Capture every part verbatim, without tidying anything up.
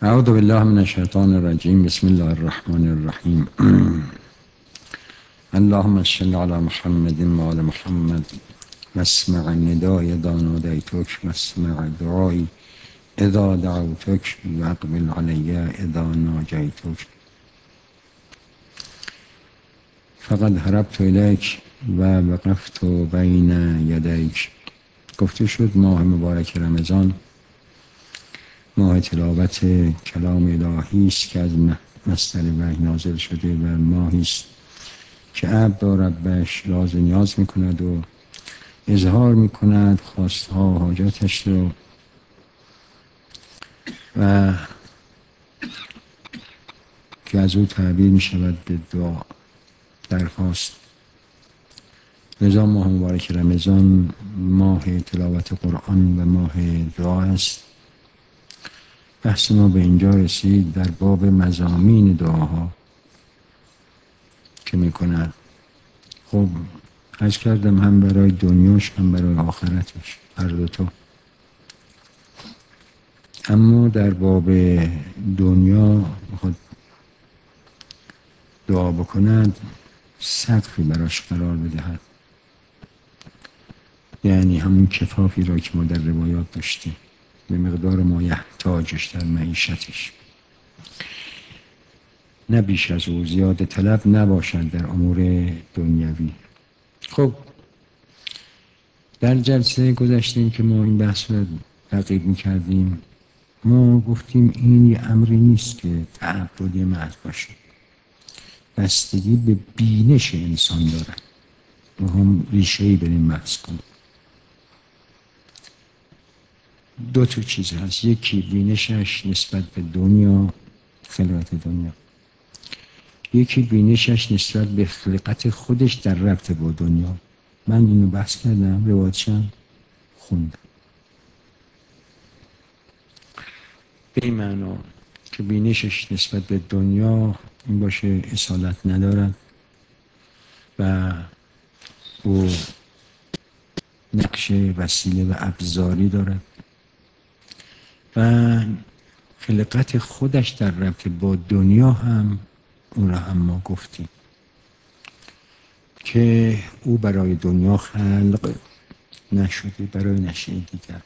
اعوذ بالله من الشیطان الرجیم. بسم الله الرحمن الرحیم. اللهم صل علی محمد و آل محمد واسمع ندای اذا نادیتک واسمع دعایی اذا دعوتک واقبل علی اذا ناجیتک. فقد هربت الیک و وقفت بین یدیک. گفته شد ماه مبارک رمضان ماه تلاوت کلام الهی است که از مصدر وحی نازل شده و ماهی است که عبد و ربش راز و نیاز میکند و اظهار میکند خواستها و حاجاتش رو و که از او تعبیر میشود به دعا درخواست. لذا ماه مبارک رمضان ماه تلاوت قرآن و ماه دعا است. بحث ما به اینجا رسید در باب مضامین دعاها که میکنن. خب عرض کردم هم برای دنیاش هم برای آخرتش هر دوتا. اما در باب دنیا میخواد دعا بکند سقفی براش قرار بدهد، یعنی همون کفافی را که ما در روایات داشتیم به مقدار ما یحتاجش در معیشتش، نه بیش از او، زیاده طلب نباشد در امور دنیوی. خب در جلسه گذشتیم که ما این بحث رو تعقیب میکردیم، ما گفتیم این یه امری نیست که تعبدی محض باشه، بستگی به بینش انسان داره. ما هم ریشه‌ای بریم بحث کنیم. دو تا چیز هست، یکی بینشش نسبت به دنیا، خلقت دنیا، یکی بینشش نسبت به خلقت خودش در ربط با دنیا. من اینو بحث کردم، روایتشم خوندم به این معنا که بینشش نسبت به دنیا این باشه اصالت ندارد و او نقش وسیله و ابزاری دارد و خلقت خودش در ربط با دنیا هم اون را هم ما گفتیم که او برای دنیا خلق نشده، برای نشأه دیگر.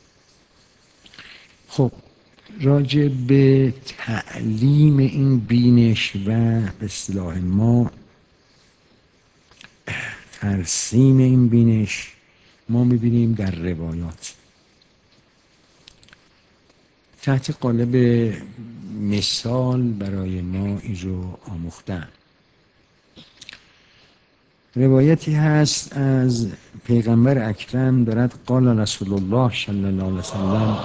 خب راجع به تعلیم این بینش و به اصطلاح ما ترسیم این بینش ما میبینیم در روایات تحت قالب مثال برای ما این رو آموختن. روایتی هست از پیغمبر اکرم دارد قال رسول الله صلی الله علیه وسلم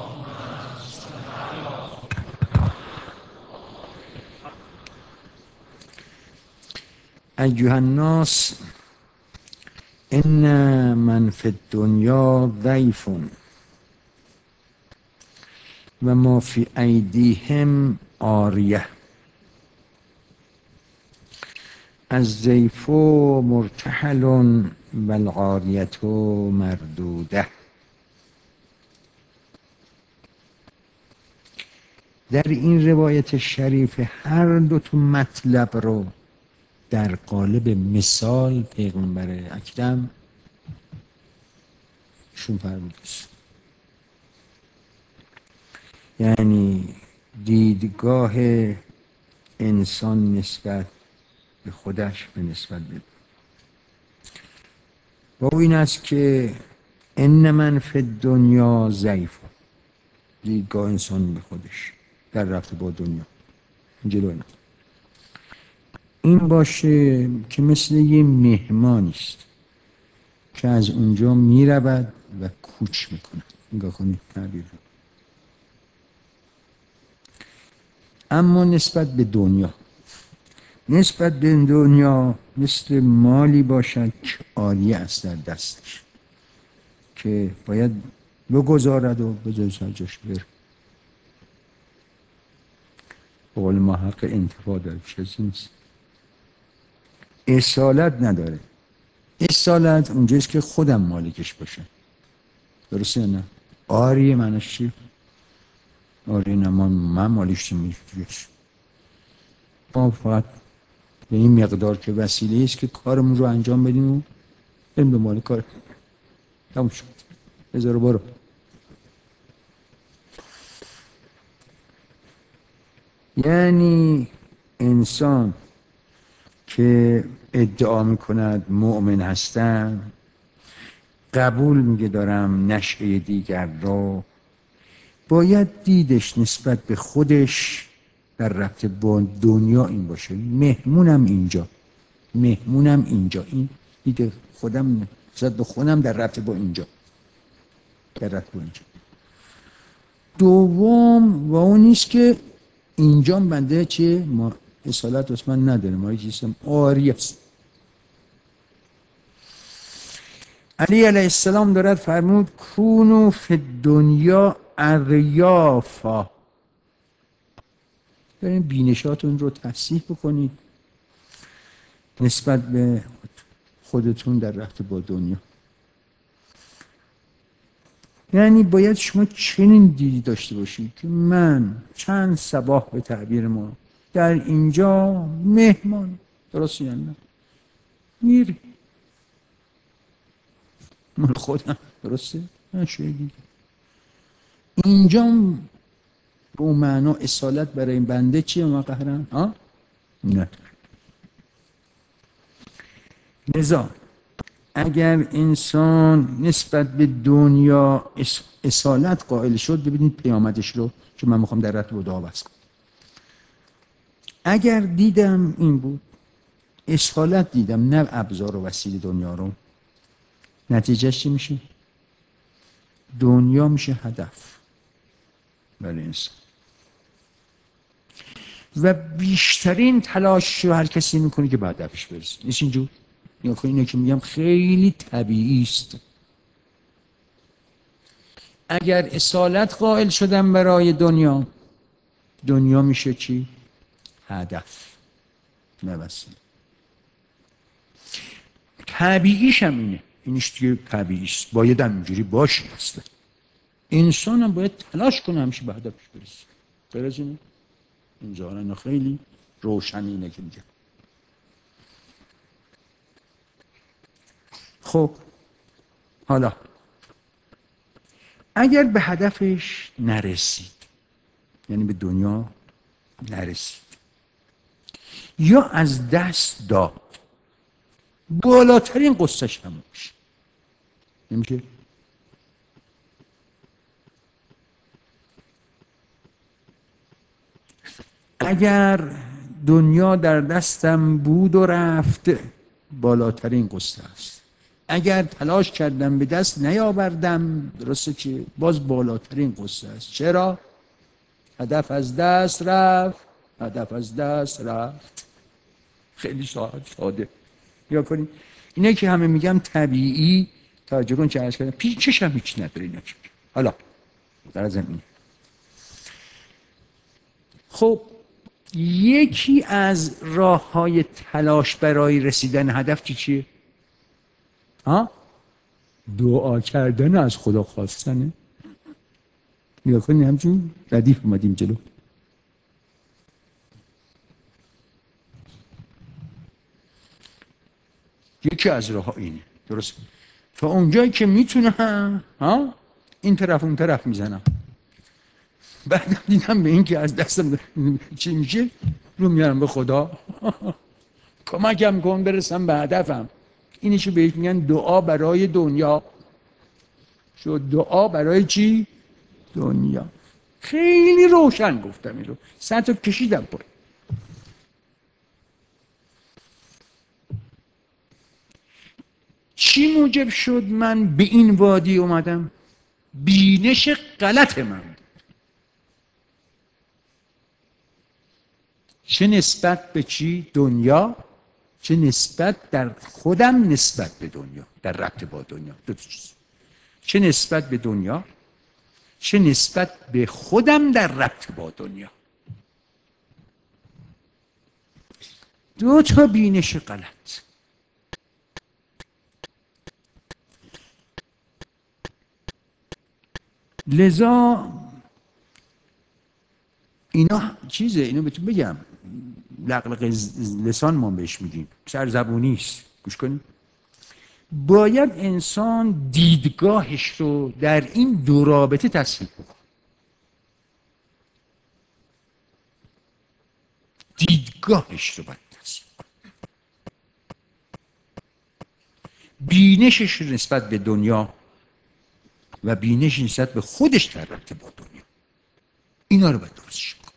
ایها الناس ان من فی الدنیا ضیف و ما فی ایدیهم عاریه الضیف مرتحل و العاریة مردوده. در این روایت شریف هر دو تا مطلب رو در قالب مثال پیغمبر اکرم شون فرموده است. یعنی دیدگاه انسان نسبت به خودش به نسبت به و این است که ان من فی الدنیا ضیف، دیدگاه انسان به خودش در رابطه با دنیا جلو نه. این باشه که مثل یه مهمانی است که از اونجا میرود و کوچ میکنه. نگاه کنید تعبیر رو. اما نسبت به دنیا، نسبت به دنیا مثل مالی باشد که عاریه است در دستش که باید بگذارد و بذاره سر جاش بره. به قول ما حق انتفاع داره، چیزی نیست. اصالت نداره. اصالت اونجاست که خودم مالکش باشه. درسته نه؟ عاریه معنیش چی؟ آره نه من من مالش میشه، ما فقط به این مقدار که وسیله است که کارمون رو انجام بدیم و بریم دنبال کار. تموم شد. بذار برو. یعنی انسان که ادعا میکند مؤمن هستم، قبول میگه دارم نشأه دیگر رو، باید دیدش نسبت به خودش در رابطه با دنیا این باشه. مهمونم اینجا، مهمونم اینجا، این دیده خودم نسبت به خودم در رابطه با اینجا، در رابطه با اینجا. دوم و اون نیست که اینجا بنده چه ما اصالت عثمان نداره، ما یه چیزم آری است. علی علیه السلام دارد فرمود کونو فی دنیا اریافا، برین بینشاتون رو تصحیح بکنید نسبت به خودتون در رابطه با دنیا. یعنی باید شما چنین دیدی داشته باشید که من چند صباح به تعبیر ما در اینجا مهمان، درست یا نه؟ میری من خودم، درسته؟ من شاید اینجا به اون معنا اصالت برای این بنده چیه ما قهرم؟ ها؟ نه. لذا اگر انسان نسبت به دنیا اصالت قائل شد، ببینید پیامدش رو که من میخوام در رابطه با دعا بس کنم. اگر دیدم این بود، اصالت دیدم نه ابزار و وسیله دنیا رو، نتیجهش چی میشه؟ دنیا میشه هدف برای انسان و بیشترین تلاش رو هر کسی میکنه که به هدفش برسه. نیست اینجور؟ یا که اینه که میگم خیلی طبیعی است. اگر اصالت قائل شدم برای دنیا، دنیا میشه چی؟ هدف نه وسیله. طبیعیش هم اینه، اینش دیگه طبیعیست، باید هم اینجوری باشه. اصلا انسان هم باید تلاش کنه همیشه به هدفش برسه. غیر از اینه اینجا خیلی روشن اینه که میگم. خب حالا اگر به هدفش نرسید، یعنی به دنیا نرسید یا از دست داد، بالاترین قصهش همون میشه. نمیشه؟ اگر دنیا در دستم بود و رفت، بالاترین قصه است. اگر تلاش کردم به دست نیاوردم، درسته که باز بالاترین قصه است. چرا؟ هدف از دست رفت، هدف از دست رفت. خیلی ساده یا کنید. اینه که همه میگم طبیعی، توجه کن چه عرض کردم، پیچش هم هیچ نداره اینا. حالا در از این خب یکی از راه های تلاش برای رسیدن هدف چی چیه؟ ها؟ دعا کردن، از خدا خواستنه. نگاه کنید همچون ردیف اومدیم جلو. یکی از راه ها اینه، درست؟ تا اونجایی که میتونم ها این طرف اون طرف میزنم، بعد دیدم به این که از دستم چی میشه رو میارم به خدا کمکم کن برسم به هدفم. اینشو بهش میگن دعا برای دنیا. شد دعا برای چی؟ دنیا. خیلی روشن گفتم این رو، سطح کشیدم پر. چی موجب شد من به این وادی اومدم؟ بینش غلط من، چه نسبت به چی؟ دنیا، چه نسبت در خودم نسبت به دنیا، در رابطه با دنیا. دو تا چیز، چه نسبت به دنیا، چه نسبت به خودم در رابطه با دنیا. دو تا بینش غلط. لذا اینا چیزه، اینو بهتون بگم، لقلق لسان ما بهش میگیم، سرزبونی است. گوش کنید. باید انسان دیدگاهش رو در این دو رابطه تصحیح کنه. دیدگاهش رو باید تصحیح کنه. بینشش رو نسبت به دنیا و بینش نسبت به خودش در رابطه با دنیا، اینا رو باید درستش کنه.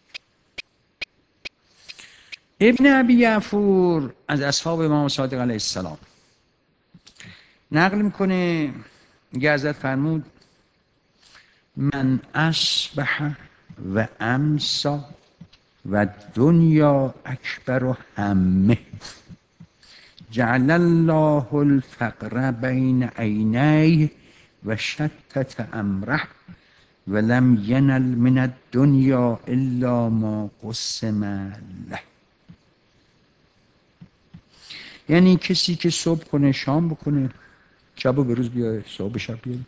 ابن ابی یعفور از اصحاب امام صادق علیه السلام نقل میکنه، میگه حضرت فرمود من اصبح و امسا و دنیا اکبر همه جعل الله الفقر بین عینیه و شتت امره و لم ینل من الدنیا الا ما قسم له. یعنی کسی که صبح کنه شام بکنه، شب و به روز بیاره، صبح شب بیاره،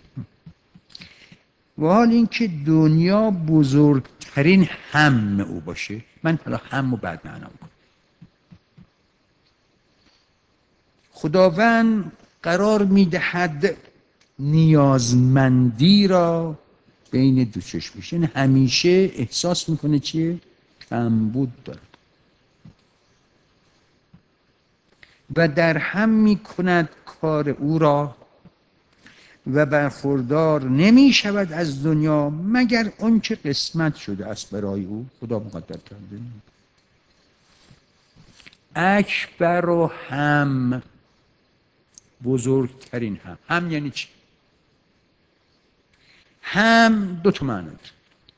و حال اینکه دنیا بزرگترین هم او باشه. من حالا هم و بعد معنا میکنم. خداوند قرار میدهد نیازمندی را بین دو چشمش، یعنی همیشه احساس میکنه چیه؟ کمبود داره و در هم میکند کار او را و برخوردار نمی شود از دنیا مگر اون چه قسمت شده است برای او، خدا مقدر کرده. اکبر و هم، بزرگترین هم. هم یعنی چی؟ هم دو تا معنی داره.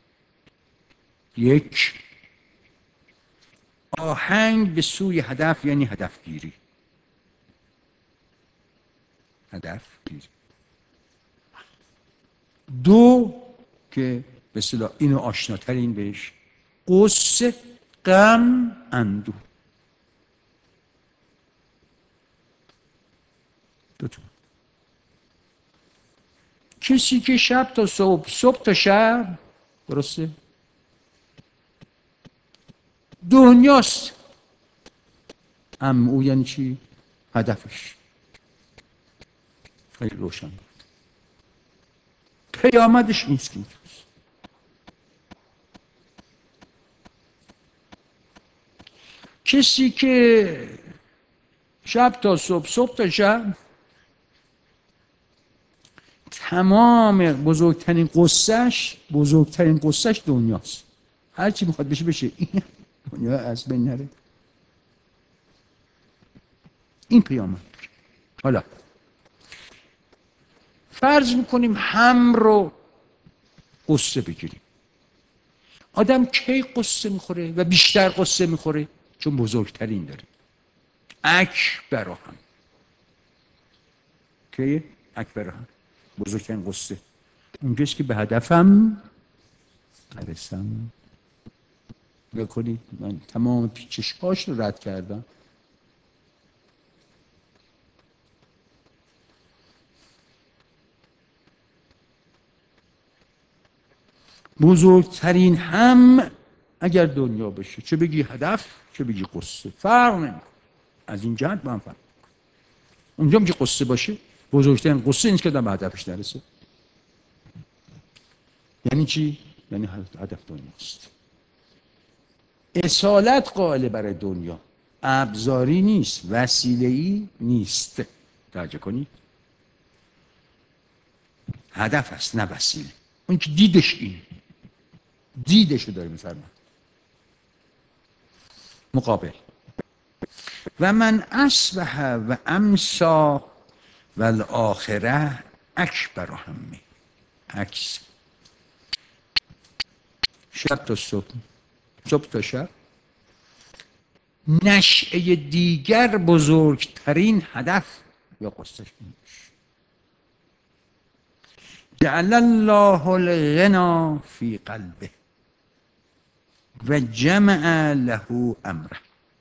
یک، آهنگ به سوی هدف، یعنی هدف گیری. هدف گیری. دو، که به اصطلاح اینو آشناترین بهش، غصه، غم، اندوه. دو تا. کسی که شب تا صبح، صبح تا شب، درسته؟ دنیاست. هم او یعنی چی؟ هدفش. خیلی روشن بود. پیامدش نیست که کسی که شب تا صبح، صبح تا شب، تمام بزرگترین قصهش، بزرگترین قصهش دنیاست. هر چی میخواد بشه بشه، این دنیا از بین نره. این پیامد. حالا فرض میکنیم هم رو قصه بگیریم. آدم کی قصه میخوره و بیشتر قصه میخوره؟ چون بزرگترین داره. اکبر هم. کیه؟ اکبر هم. بزرگترین قصه. اونجاست که به هدفم نرسم. بکنید من تمام پیچش‌هاش رو رد کردم. بزرگترین هم اگر دنیا بشه، چه بگی هدف چه بگی قصه، فرق نمیکنه. از این جهت با هم فرق. اونجا که قصه باشه، بزرگترین قصه اینه که آدم به هدفش نرسه. یعنی چی؟ یعنی هدف دنیاست. اصالت قائل برای دنیا، ابزاری نیست، وسیله‌ای نیست. توجه کنید. هدف است نه وسیله. اون که دیدش اینه، دیدشو داره میفرمه. مقابل و من اصبح و امسا و الاخره اکبر همه. عکس شب تا صبح، صبح تا شب، نشأه دیگر بزرگترین هدف یا قصهش نیست. جعل الله الغنا فی قلبه و جمع له امره.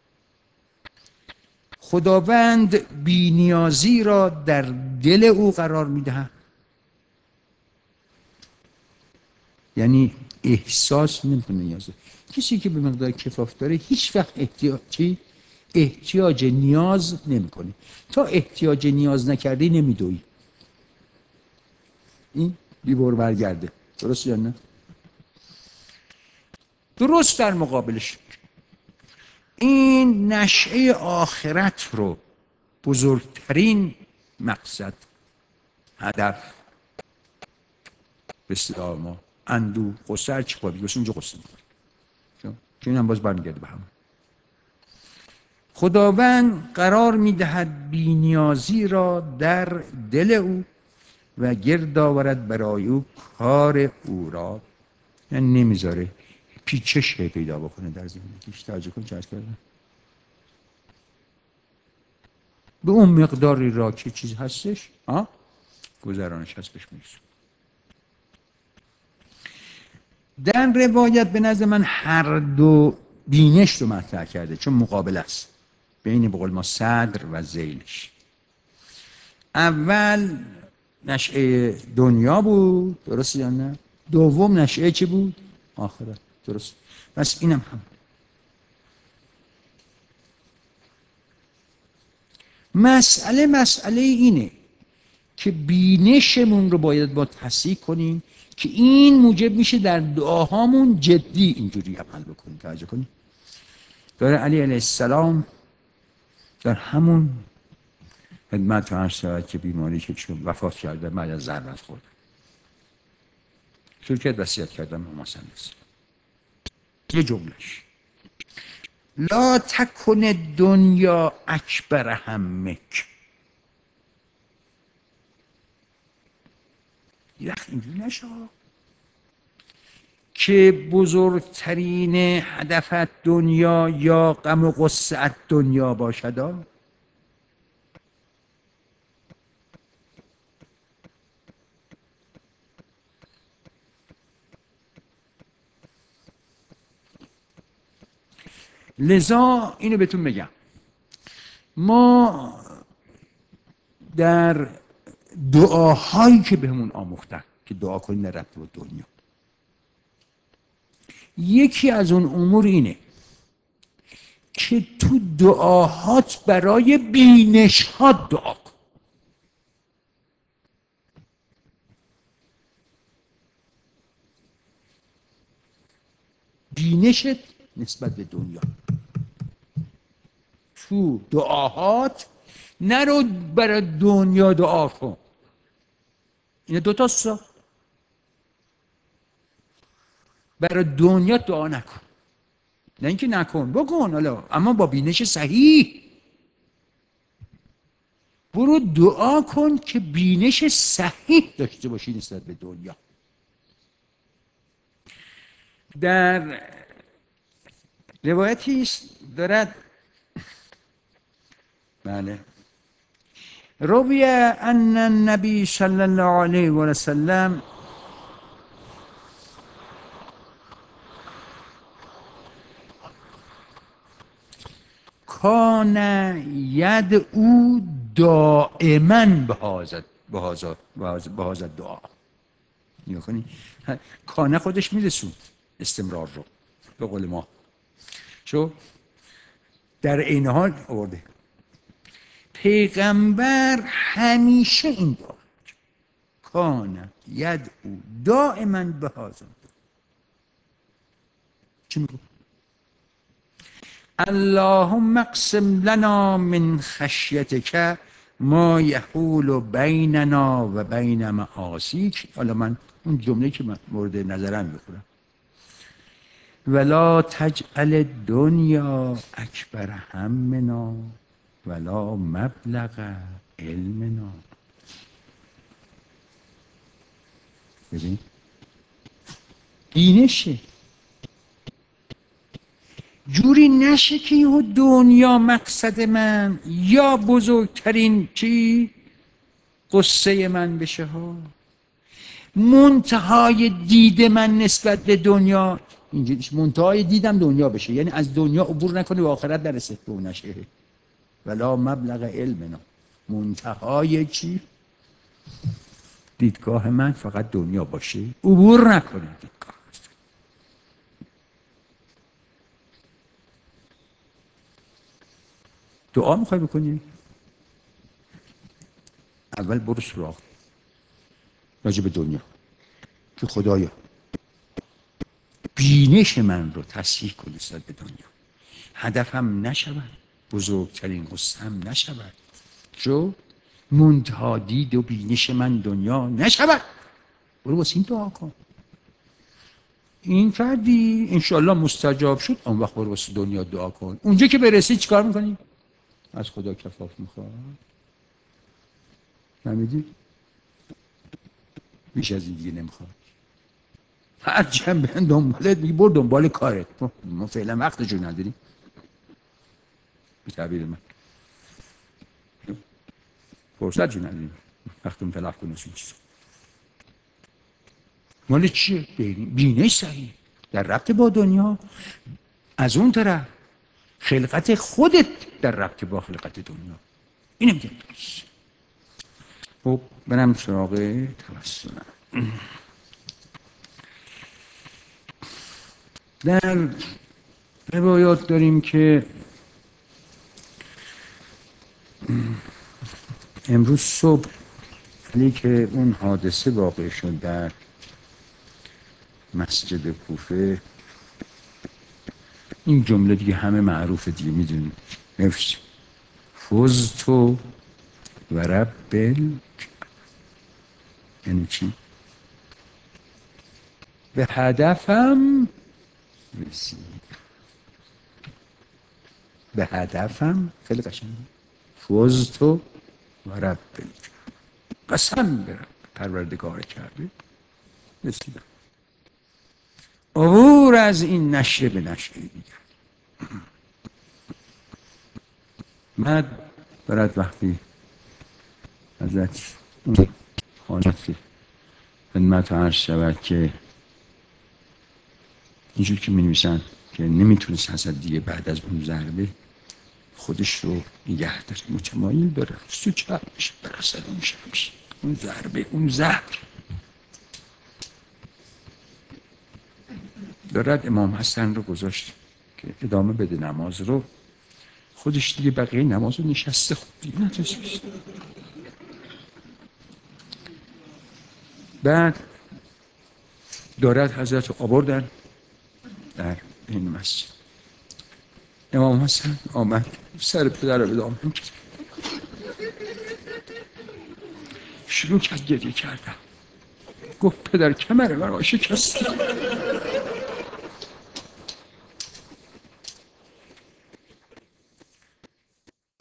خداوند بی‌نیازی را در دل او قرار می‌دهد. یعنی احساس نمیکنه نیاز داره. کسی که به مقدار کفاف داره هیچ وقت احتیاجی احتیاج نیاز نمیکنه. تا احتیاج نیاز نکردی نمیدوی. این بیبر برگرده. درست یا نه؟ درست در مقابلش این نشأه آخرت رو بزرگترین مقصد، هدف، به اصطلاح ما اندوه، غصه، هر چی خواهی بگی اونجا غصه می‌کنه. چون این هم باز برمیگرده به هم. خداوند قرار می‌دهد بی‌نیازی را در دل او و گرد آورد برای او کار او را، یعنی نمیذاره پیچش پیدا بکنه در زندگیش. توجه کن چه عرض کردم؟ به اون مقداری را که چیز هستش ها گذرانش هست بهش میرسه. در روایت به نظر من هر دو بینش رو مطرح کرده، چون مقابل است بین به قول ما صدر و ذیلش. اول نشأه دنیا بود، درست یا نه؟ دوم نشأه چی بود؟ آخرت. درست. پس اینم هم مسئله مسئله اینه که بینشمون رو باید با تصحیح کنیم که این موجب میشه در دعاهامون جدی اینجوری عمل بکنیم. توجه کنیم داره علی علیه السلام در همون خدمت هر ساعت که بیماری که چون وفات کرده بعد از ضربت خورد شروع کرد وصیت کردن به محمد صلی الله علیه و سلم. یه جملهش لا تکن دنیا اکبر همک. یه وقت اینجوری نشه که بزرگترین هدفت دنیا یا غم و غصه دنیا باشد. لذا اینو بهتون بگم، ما در دعاهایی که بهمون آموختن که دعا کنیم در رابطه با دنیا، یکی از اون امور اینه که تو دعاهات برای بینش‌هات دعا کن. بینشت نسبت به دنیا تو دعاهات نرو برای دنیا دعا کن. این دوتا سا برای دنیا دعا نکن، نه اینکه نکن، بکن حالا، اما با بینش صحیح. برو دعا کن که بینش صحیح داشته باشی نسبت به دنیا. در روایتی است دارد بله روی ان النبی صلی الله علیه و سلم کان ید او دائما به هذا به هذا دعا. نگاه کنی کانه خودش میرسوند استمرار رو به قول ما، شو در این حال آورده پیغمبر همیشه این دعا کان ید او دائما به هذا. چی میگه؟ اللهم اقسم لنا من خشیتک ما یحول بیننا و بین معاصیک. حالا من اون جمله که من مورد نظرم میخورم ولا تجعل الدنیا اکبر همنا ولا مبلغ علمنا. ببین بینشه جوری نشه که یه دنیا مقصد من یا بزرگترین چی قصه من بشه ها، منتهای دید من نسبت به دنیا اینجوری منتهای دیدم دنیا بشه، یعنی از دنیا عبور نکنه و آخرت نرسه به اون نشه. ولا مبلغ علمنا، منتهای چی دیدگاه من فقط دنیا باشه، عبور نکنه دیدگاه. دعا میخوای بکنی؟ اول برو سراغ راجع به دنیا که خدایا بینش من رو تصحیح کن نسبت به دنیا، هدفم نشود، بزرگترین قصه‌ام نشود، جو منتها دید و بینش من دنیا نشود. برو واسه این دعا کن. این کردی انشالله مستجاب شد، اون وقت برو واسه دنیا دعا کن. اونجا که برسی چیکار میکنی؟ از خدا کفاف میخواد. فهمیدی؟ بیش از این دیگه نمیخواد. هر چند به دنبالت میگی برو دنبال کارت، ما فعلا وقتشو نداریم. به تعبیر من فرصت جو نداریم وقتمون تلف کنیم این چیزا. مال چیه؟ بینش صحیح در ربط با دنیا، از اون طرف خلقت خودت در ربط با خلقت دنیا. اینم میگم درست. خب برم سراغ توسلم. در روایات داریم که امروز صبح ولی که اون حادثه واقع شد در مسجد کوفه، این جمله دیگه همه معروفه دیگه میدونیم، نفس فزت و رب ال، یعنی چی؟ به هدفم رسید. به هدفم خیلی قشنگه. فزت و رب ال، قسم به پروردگار کرده رسیدم. عبور از این نشریه به نشریه دیگر. من برات وقتی ازت اون حالتی خدمت عرض شود که اینجور که می نویسن که نمیتونست حسد دیگه بعد از اون ضربه خودش رو نگه داره، متمایل داره سو چپش برسد اون شمش، اون ضربه، اون زهر دارد. امام حسن رو گذاشت که ادامه بده نماز رو، خودش دیگه بقیه نماز رو نشسته خود دیگه نتونست. بعد دارد حضرت رو آوردن در این مسجد. امام حسن آمد سر پدر رو ادامه کرد، شروع کرد گریه کردن. گفت پدر کمر من شکست،